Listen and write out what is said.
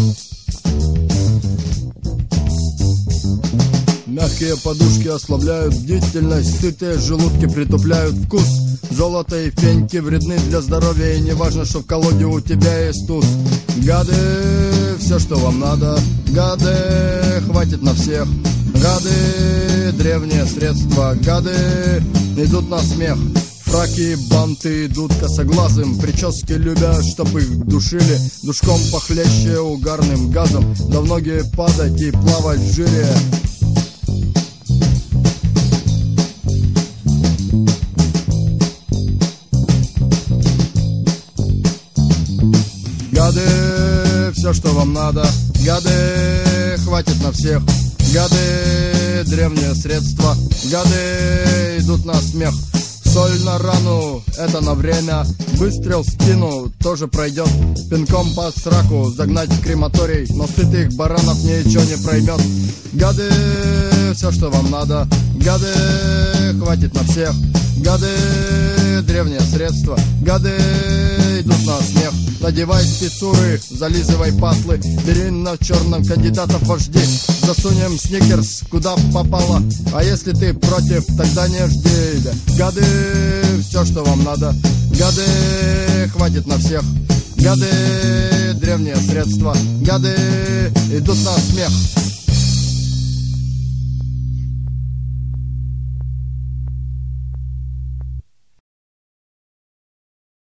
Мягкие подушки ослабляют бдительность, сытые желудки притупляют вкус. Золото и феньки вредны для здоровья, и не важно, что в колоде у тебя есть туз. Гады, все, что вам надо, гады, хватит на всех. Гады, древние средства, гады, идут на смех. Фраки и банты идут косоглазым, прически любят, чтоб их душили. Душком похлеще угарным газом, да в ноги падать и плавать в жире. Гады, все, что вам надо, гады, хватит на всех. Гады, древние средства, гады, идут на смех. Соль на рану, это на время. Выстрел в спину тоже пройдет. Пинком по сраку загнать в крематорий, но сытых баранов ничего не проймет. Гады, все, что вам надо, гады, хватит на всех. Гады, древние средства, гады, идут на смех. Надевай спецуры, зализывай патлы, бери на черном кандидатов вожди. Засунем сникерс куда попало, а если ты против, тогда не жди. Гады, все, что вам надо, гады, хватит на всех. Гады, древние средства, гады, идут на смех.